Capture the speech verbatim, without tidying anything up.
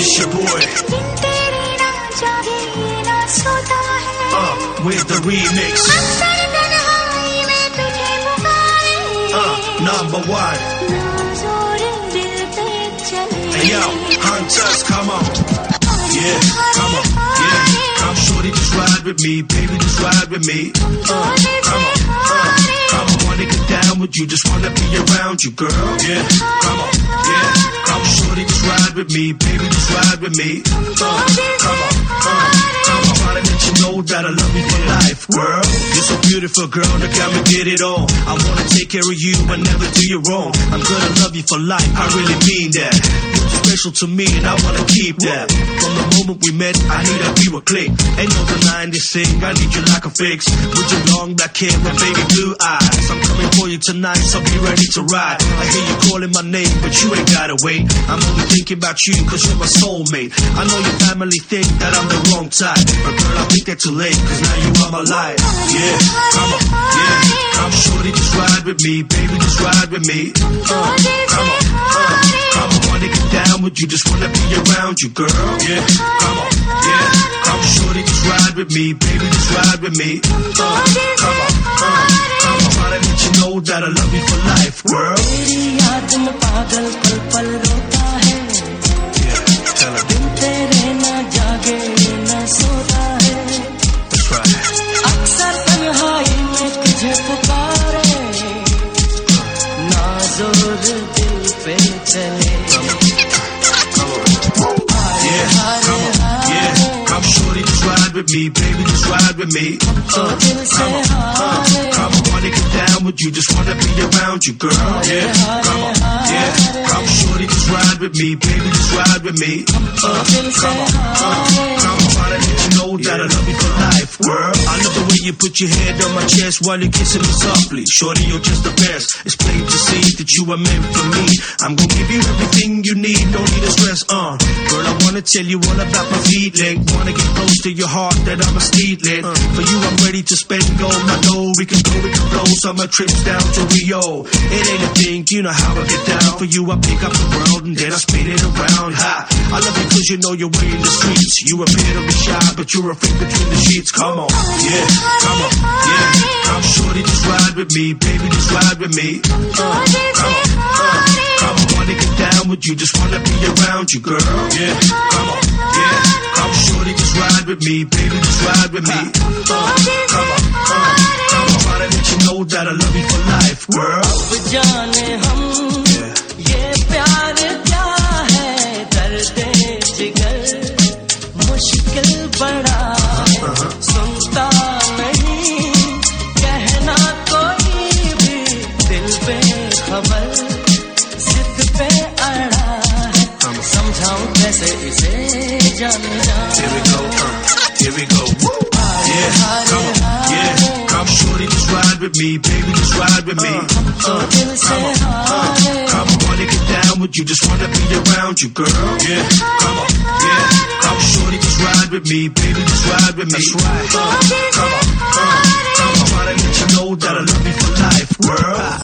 It's your boy. Uh, with the remix. Uh, number one. Hey yo, hunters, come on. Yeah, come on. Yeah, come shorty, just ride with me, baby, just ride with me. Uh, come on, uh, come on, wanna get down with you, just wanna be around you, girl. Yeah, come on, yeah, come shorty, just ride with me, baby, just ride with me. Uh, come on, uh, come on, wanna let you know that I love you for life, girl. You're so beautiful, girl, that got me get it on. I wanna take care of you and never do you wrong. I'm gonna love you for life, I really mean that. You're special to me and I wanna keep that. From the moment we met, I knew that we were click. Ain't no denying this thing, I need you like a fix. With your long black hair and baby blue eyes, I'm coming for you tonight, so be ready to ride. I hear you calling my name, but you ain't gotta wait. I'm only thinking about you, cause you're my soulmate. I know your family think that I'm the wrong type, but girl, I think they're too late, cause now you are my life. Yeah, come on, yeah, come shorty, just ride with me, baby, just ride with me. Uh, come on, uh, come on, wanna get down with you, just wanna be around you, girl. Yeah, come on, yeah, come shorty, just ride with me, baby, just ride with me. Uh, come on, uh, come on, wanna let you know that I love you for life, girl. Yeah, tell her. That's right. With me, baby, just ride with me. Uh, come on, uh, come on, wanna get down with you, just wanna be around you, girl. Yeah, come on, yeah, come shorty, just ride with me, baby, just ride with me. Uh, come on, uh, come on, wanna let you know that I love you for life, girl. I love the way you put your head on my chest while you're kissing me softly. Shorty, you're just the best. It's plain to see that you are meant for me. I'm gonna give you everything you need, no need to stress. Uh, girl, I wanna tell you all about my feeling. Wanna get close to your heart, that I'm a steedling. Uh, for you, I'm ready to spend all my dough. We can go, we can blow summer trips down to Rio. It ain't a thing, you know how I get down. For you, I pick up the world and then I spin it around. Ha! I love you cause you know your way in the streets. You appear to be shy, but you're a freak between the sheets. Come on, yeah, come on, yeah. Come shorty, just ride with me, baby, just ride with me. Uh, come on, uh, come on, wanna get down with you, just wanna be around you, girl. Yeah, come on, yeah. Come shorty, just ride with me, baby, just ride with me. Uh, come on, uh, come on, wanna let you know that I love you for life, girl. Yeah. Here we go, uh, here we go. Yeah, come on, yeah, come shorty, just ride with me, baby, just ride with me. Uh, come on, uh, come on, wanna get down with you, just wanna be around you, girl. Yeah, come on, yeah, come shorty, just ride with me, baby, just ride with me. That's right. Uh, come on, uh, come on, wanna let you know that I love you for life, girl.